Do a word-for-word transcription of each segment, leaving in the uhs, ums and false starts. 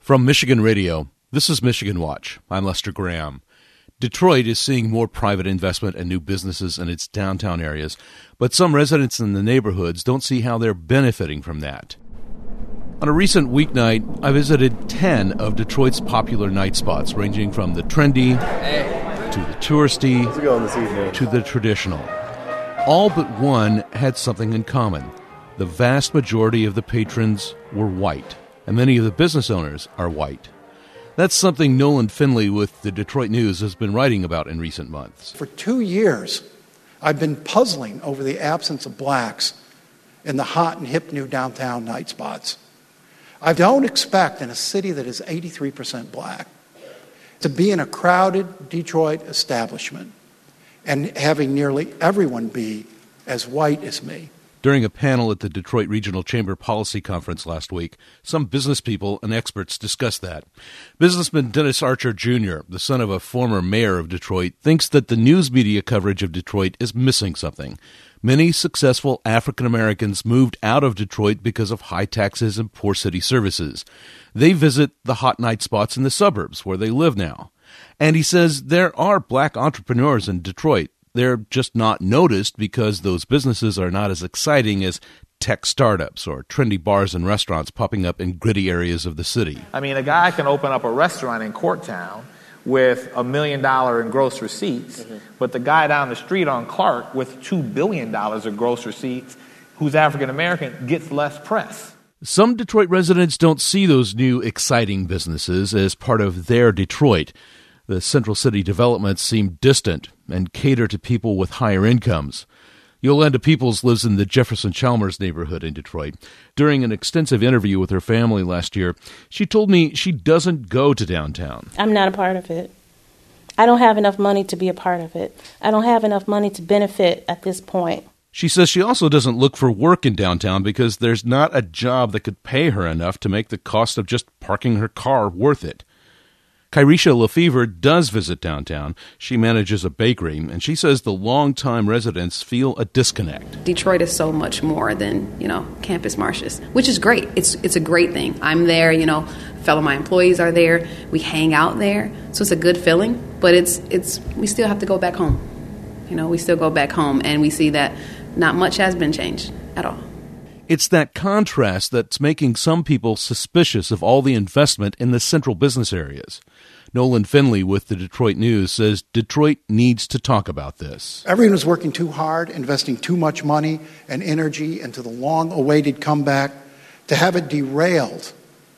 From Michigan Radio, this is Michigan Watch. I'm Lester Graham. Detroit is seeing more private investment and new businesses in its downtown areas, but some residents in the neighborhoods don't see how they're benefiting from that. On a recent weeknight, I visited ten of Detroit's popular night spots, ranging from the trendy to the touristy How's it going this evening? to the traditional. All but one had something in common. The vast majority of the patrons were white, and many of the business owners are white. That's something Nolan Finley with the Detroit News has been writing about in recent months. For two years, I've been puzzling over the absence of blacks in the hot and hip new downtown night spots. I don't expect in a city that is eighty-three percent black to be in a crowded Detroit establishment and having nearly everyone be as white as me. During a panel at the Detroit Regional Chamber Policy Conference last week, some business people and experts discussed that. Businessman Dennis Archer Junior, the son of a former mayor of Detroit, thinks that the news media coverage of Detroit is missing something. Many successful African Americans moved out of Detroit because of high taxes and poor city services. They visit the hot night spots in the suburbs where they live now. And he says there are black entrepreneurs in Detroit. They're just not noticed because those businesses are not as exciting as tech startups or trendy bars and restaurants popping up in gritty areas of the city. I mean, a guy can open up a restaurant in Courttown with a million dollar in gross receipts, mm-hmm. but the guy down the street on Clark with two billion dollars of gross receipts, who's African American, gets less press. Some Detroit residents don't see those new exciting businesses as part of their Detroit. The Central City developments seem distant and cater to people with higher incomes. Yolanda Peoples lives in the Jefferson Chalmers neighborhood in Detroit. During an extensive interview with her family last year, she told me she doesn't go to downtown. I'm not a part of it. I don't have enough money to be a part of it. I don't have enough money to benefit at this point. She says she also doesn't look for work in downtown because there's not a job that could pay her enough to make the cost of just parking her car worth it. Kyrisha Lefevre does visit downtown. She manages a bakery, and she says the longtime residents feel a disconnect. Detroit is so much more than, you know, Campus Martius, which is great. It's it's a great thing. I'm there, you know, fellow my employees are there. We hang out there, so it's a good feeling. But it's it's we still have to go back home. You know, we still go back home, and we see that not much has been changed at all. It's that contrast that's making some people suspicious of all the investment in the central business areas. Nolan Finley with the Detroit News says Detroit needs to talk about this. Everyone is working too hard, investing too much money and energy into the long-awaited comeback to have it derailed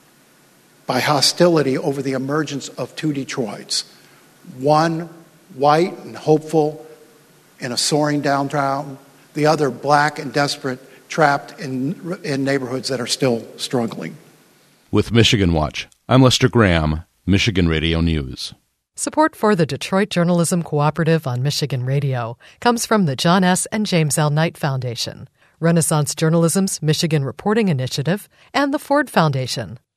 by hostility over the emergence of two Detroits. One white and hopeful in a soaring downtown, the other black and desperate, trapped in in neighborhoods that are still struggling. With Michigan Watch, I'm Lester Graham, Michigan Radio News. Support for the Detroit Journalism Cooperative on Michigan Radio comes from the John S. and James L. Knight Foundation, Renaissance Journalism's Michigan Reporting Initiative, and the Ford Foundation.